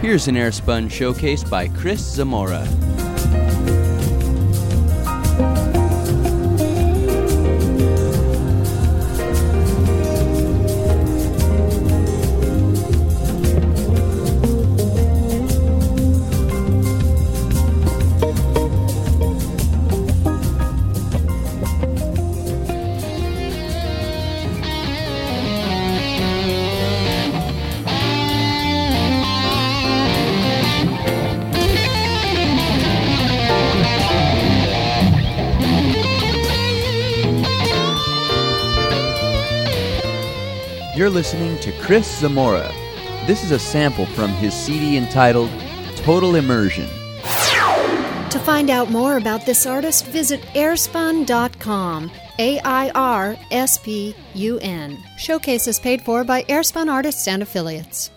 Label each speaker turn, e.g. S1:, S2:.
S1: Here's an Airspun showcase by Chris Zamora. You're listening to Chris Zamora. This is a sample from his CD entitled Total Immersion.
S2: To find out more about this artist, visit airspun.com. AIRSPUN. Showcase is paid for by Airspun Artists and Affiliates.